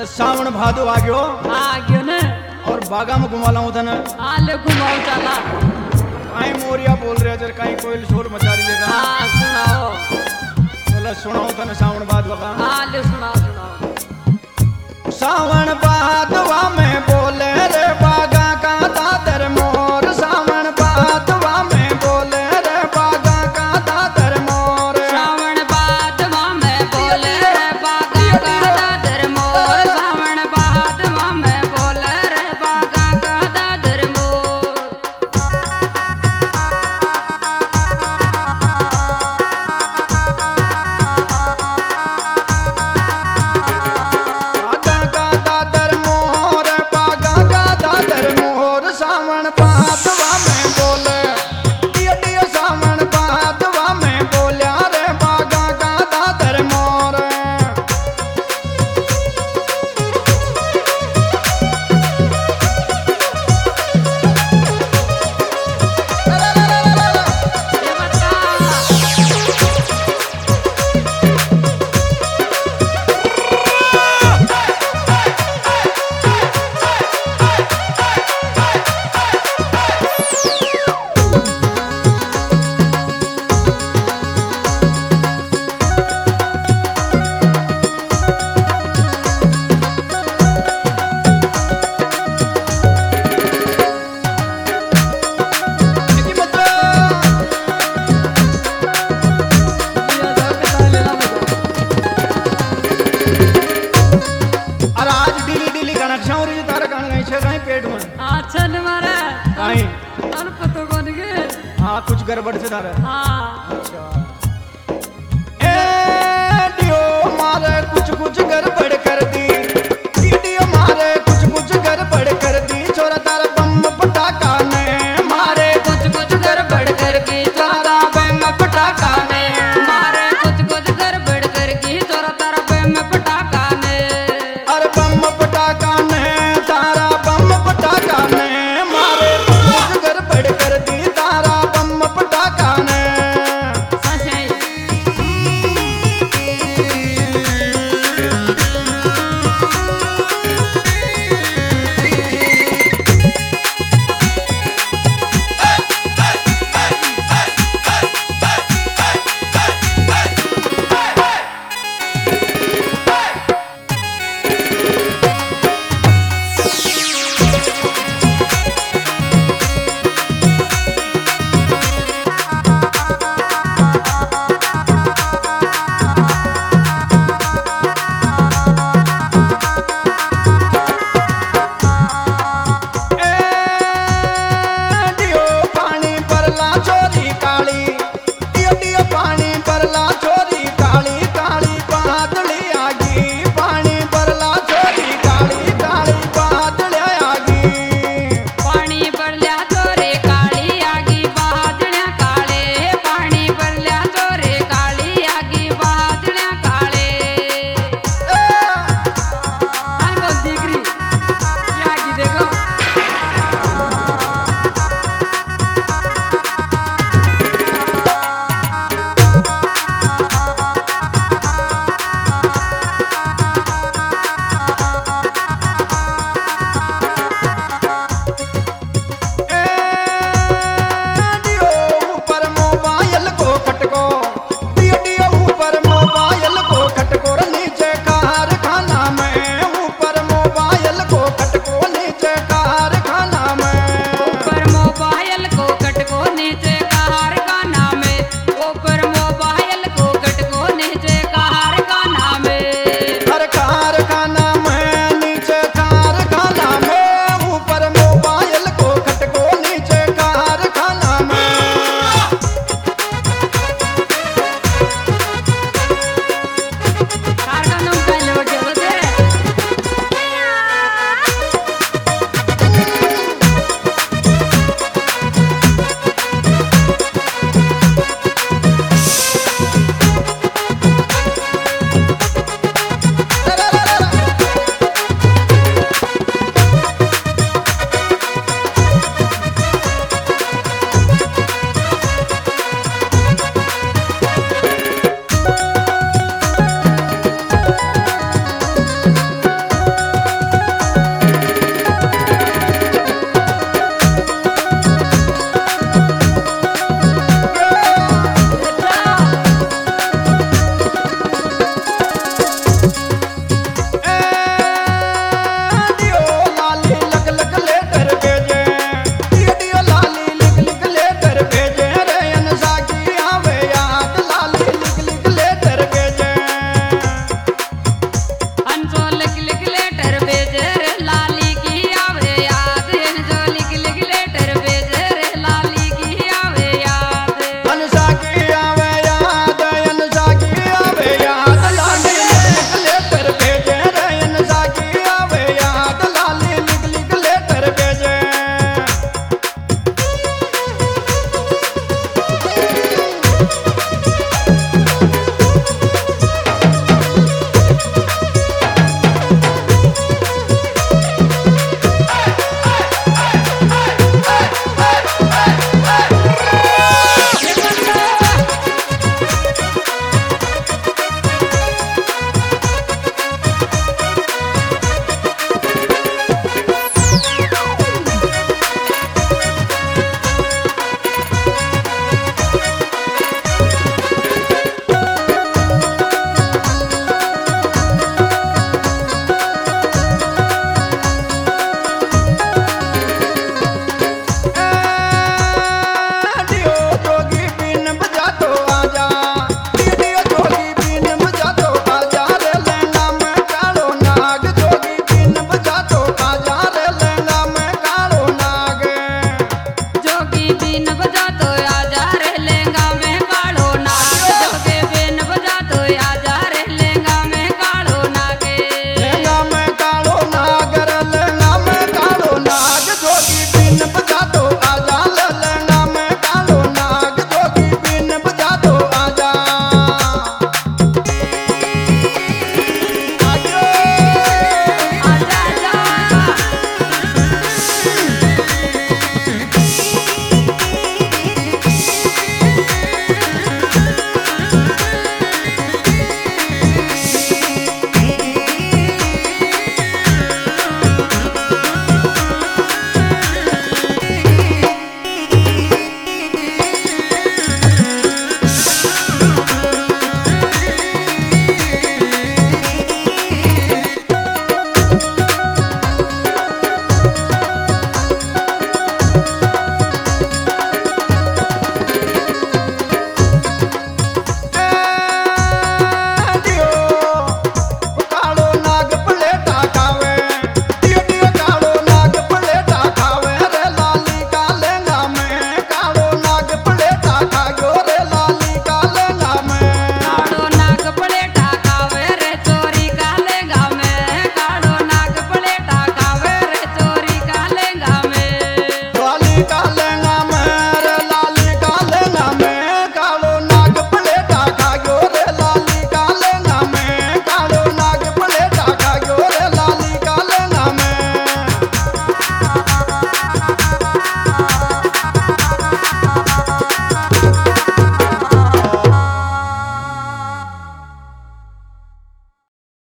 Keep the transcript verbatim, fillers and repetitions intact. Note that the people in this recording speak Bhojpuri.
सावण भादो आ गयो आ गयो ने और बागा में घुमा लाऊं तने आ ले घुमाओ चला काई मोरिया बोल रहे जर काई कोयल शोर मचा रही है हाँ सुनाओ चलो सुनाओ तने सावण भादवा का हाँ ले सुनाओ सुनाओ सावण भादवा में बोले रे बागा का दादर मोर सावण भादवा में बोले रे बागा का दादर मोर श्रावण भादवा में बोले रे बागा का दादर मोर श्रावण भादवा में बोले रे बागा का दादर मोर बागा का दादर मोर बागा का दादर मोर सावण भादवा में बोले दिया दिया सावण भादवा में बोल्या रे बागा का दादर मोर ये बता निकी मित्र ये धोखा लेना मुझे अरे आज डिली डिली कनक छौरी तार कण गई छे कहीं पेट में अच्छा न मारे कहीं तन पतो बन गए हाँ कुछ गड़बड़ से तारे हाँ अच्छा ए डियो मारे कुछ कुछ गड़बड़